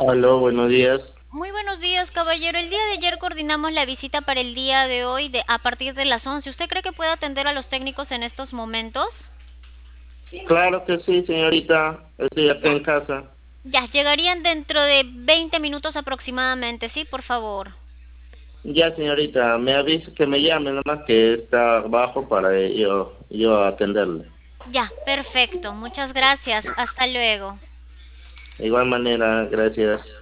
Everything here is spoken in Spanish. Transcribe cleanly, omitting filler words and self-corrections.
Aló, buenos días. Muy buenos días, caballero. El día de ayer coordinamos la visita para el día de hoy a partir de las 11. ¿Usted cree que puede atender a los técnicos en estos momentos? Claro que sí, señorita. Estoy acá Ya, en casa. ya, llegarían dentro de 20 minutos aproximadamente, ¿sí? Por favor. Ya, señorita, me avisa que me llame, nomás que está abajo para yo atenderle. Ya, perfecto. Muchas gracias. Hasta luego. De igual manera, gracias.